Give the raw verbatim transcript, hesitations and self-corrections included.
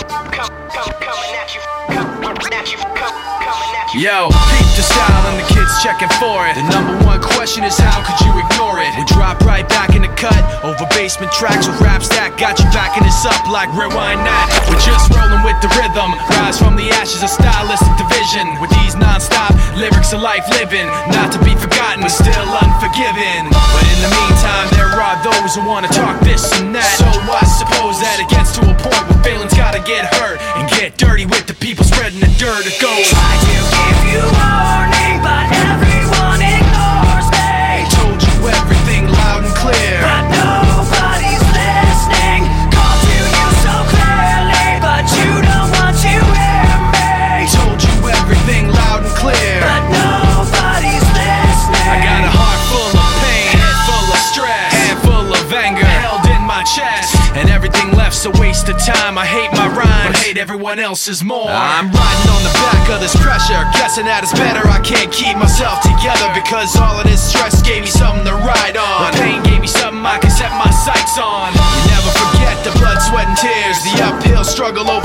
Yo, peep the style and the kids checking for it. The number one question is how could you ignore it? We drop right back in the cut, over basement tracks with raps that got you backing us up like rewind that. We're just rolling with the rhythm, rise from the ashes of stylistic division. With these non-stop lyrics of life living, not to be forgotten but still unforgiven. But in the meantime there are those who wanna talk this and that. So I suppose that it gets to a point where feelings gotta get hurt and get dirty with the people spreading the dirt. It goes, try to give you warning, but everyone ignores me. Told you everything loud and clear, but nobody's listening. Called to you so clearly, but you don't want to hear me. Told you everything loud and clear, but nobody's listening. I got a heart full of pain, head full of stress, hand full of anger held in my chest, and everything left's a waste of time. I hate my rhymes, but hate everyone else's more. I'm riding on the back of this pressure, guessing that it's better. I can't keep myself together because all of this stress gave me something to ride on. The pain gave me something I can set my sights on. You never forget the blood, sweat, and tears, the uphill struggle over